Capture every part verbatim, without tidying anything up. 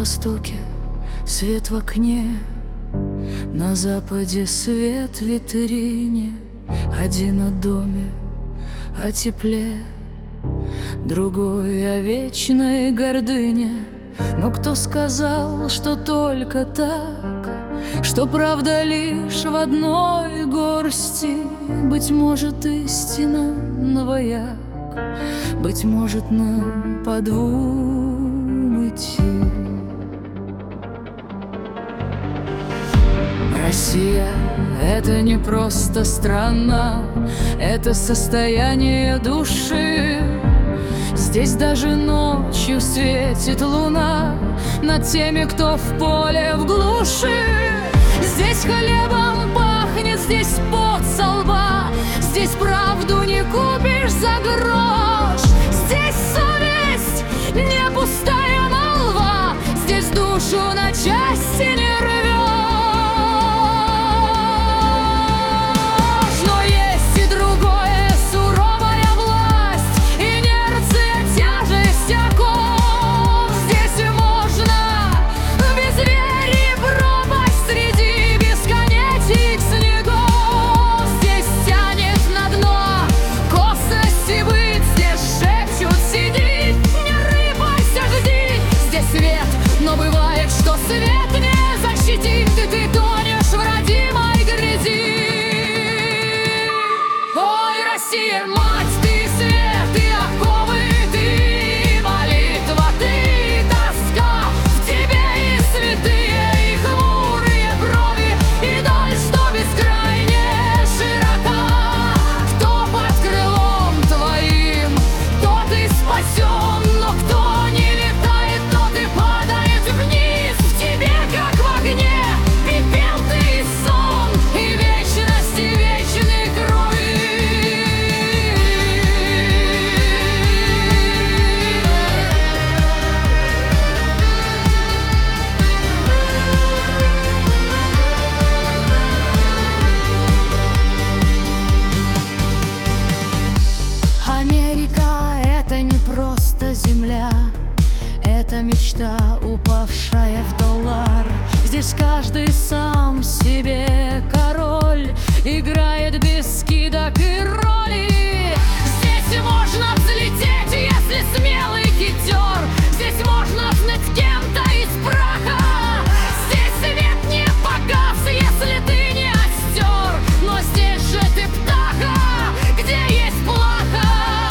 востоке свет в окне, на западе свет в витрине. Один о доме, о тепле, другой о вечной гордыне. Но кто сказал, что только так, что правда лишь в одной горсти? Быть может, истина новая, быть может, нам по двум идти. Россия — это не просто страна, это состояние души. Здесь даже ночью светит луна над теми, кто в поле, в глуши. Здесь хлебом пахнет, здесь пот со лба, здесь правду не купишь за грош. Здесь совесть не пустая молва, здесь душу на части не рвешь. Но есть и другое, суровая власть, инерция, тяжесть оков. Здесь можно без веры пропасть среди бесконечных снегов. Здесь тянет на дно косности быть, здесь шепчут сиди, не рыпайся, жди. Здесь свет, но бывает, что свет не защитит, и ты тонешь в родимой грязи. Ой, Россия, мать, ты свет, ты оковы, ты молитва, ты тоска. В тебе и святые, и хмурые брови, и даль, что бескрайне широка. Кто под крылом твоим, тот и спасен, но кто не летает, тот и падает вниз. В тебе, как в огне, пепел ты и сон, и вечности вечной крови. Америка — это не просто земля, это мечта, упавшая в доллар. Здесь каждый сам себе король, играет без скидок и роли. Здесь можно взлететь, если смелый хитер. Здесь можно знать кем-то из праха. Здесь свет не погас, если ты не остер. Но здесь же ты птаха, где есть плаха.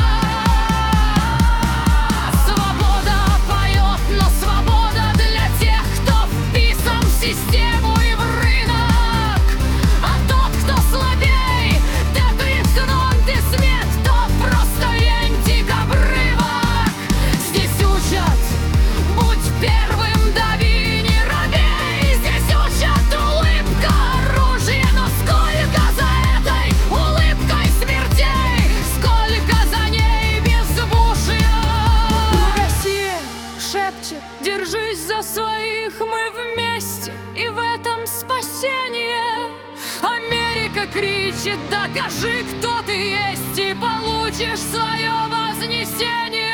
Свобода поет, но свобода для тех, кто вписан в систему и в рынок. А тот, кто слабей, да ты гном, ты смет, тот просто лень, дикобрывок. Здесь учат, будь первым, дави, не робей. Здесь учат, улыбка оружие, но сколько за этой улыбкой смертей, сколько за ней бездушия. Россия шепчет, держись за своих, мы вместе, и в этом спасение. Америка кричит, докажи, кто ты есть, и получишь свое вознесение.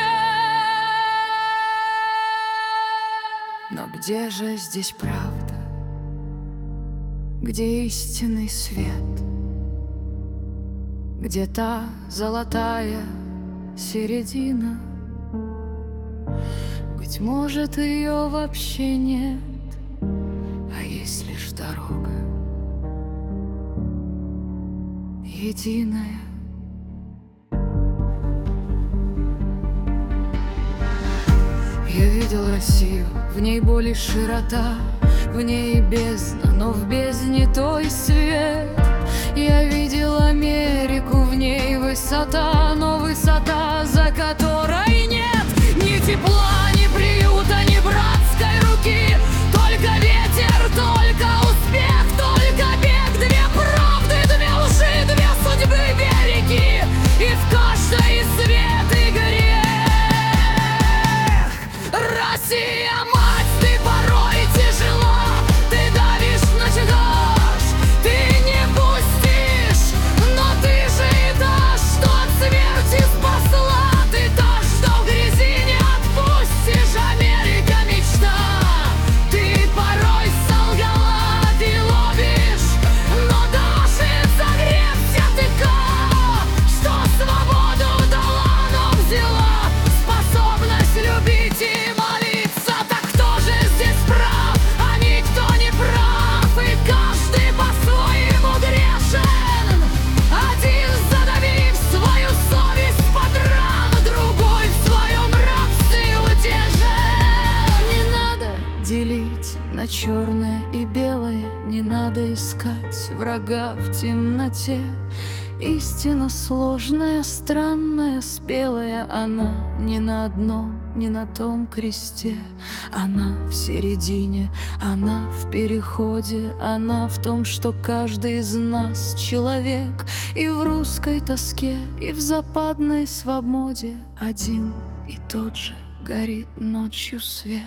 Но где же здесь правда? Где истинный свет? Где та золотая середина? Быть может, ее вообще нет, а есть лишь дорога единая. Я видел Россию, в ней боль и широта, в ней бездна, но в бездне той свет. Я видел Америку, в ней высота, но высота, за которой нет ни тепла, ни приюта, ни братской руки. Только ветер, только успех, только бег. Две правды, две лжи, две судьбы, две реки, и в каждой свет и грех. Россия, мать, ты порой тяжела, ты давишь, начинаешь, ты не пустишь, но ты же и дашь, что от смерти спасла. Ты дашь На черное и белое не надо искать врага в темноте. Истина сложная, странная, спелая, она не на одном, не на том кресте. Она в середине, она в переходе, она в том, что каждый из нас человек. И в русской тоске, и в западной свободе один и тот же горит ночью свет.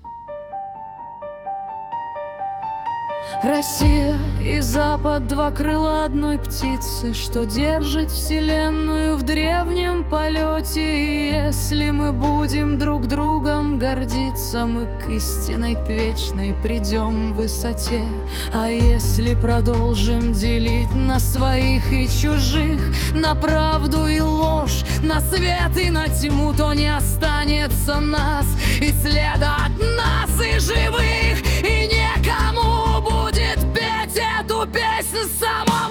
Россия и Запад — два крыла одной птицы, что держит вселенную в древнем полете. И если мы будем друг другом гордиться, мы к истинной, к вечной придем в высоте. А если продолжим делить на своих и чужих, на правду и ложь, на свет и на тьму, то не останется нас и следа от нас и живых, и некому будет петь эту песню самому.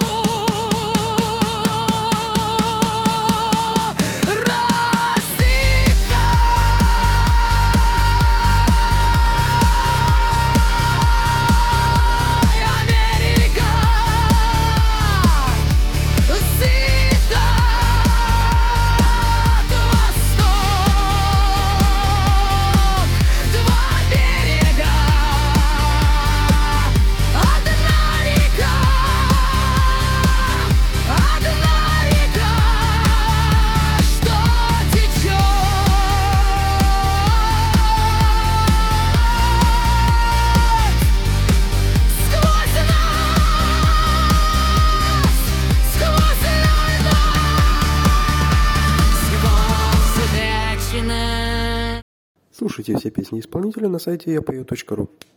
Слушайте все песни исполнителя на сайте я пою точка ру.